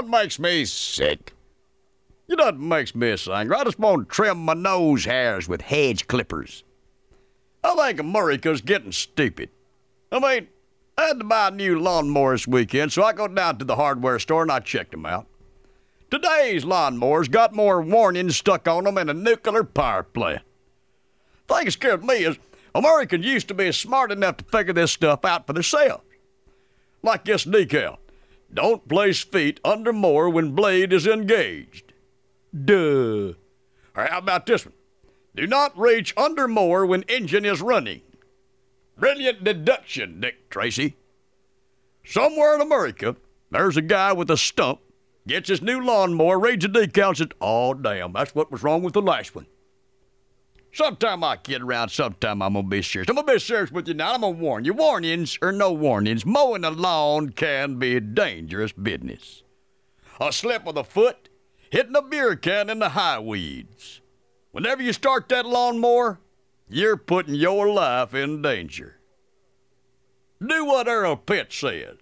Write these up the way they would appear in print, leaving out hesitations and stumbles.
what makes me sick? You know what makes me angry? I just want to trim my nose hairs with hedge clippers. I think America's getting stupid. I mean, I had to buy a new lawnmower this weekend, so I go down to the hardware store and I checked them out. Today's lawnmowers got more warnings stuck on them than a nuclear power plant. The thing that scared me is Americans used to be smart enough to figure this stuff out for themselves. Like this decal. Don't place feet under mower when blade is engaged. Duh. Or how about this one? Do not reach under mower when engine is running. Brilliant deduction, Dick Tracy. Somewhere in America, there's a guy with a stump, gets his new lawnmower, reads the decal, and says, oh, damn, that's what was wrong with the last one. Sometime I kid around, sometime I'm going to be serious. I'm going to be serious with you now. I'm going to warn you. Warnings or no warnings, mowing a lawn can be a dangerous business. A slip of the foot, hitting a beer can in the high weeds. Whenever you start that lawnmower, you're putting your life in danger. Do what Earl Pitt says.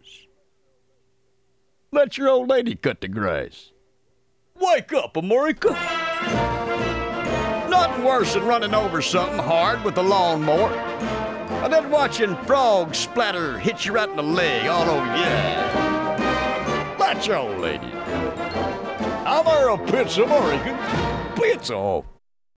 Let your old lady cut the grass. Wake up, America. Nothing worse than running over something hard with a lawnmower and then watching frogs splatter hit you right in the leg all over you. Yeah. Let your old lady do it. I'm Earl Pitts, America. Pitts off.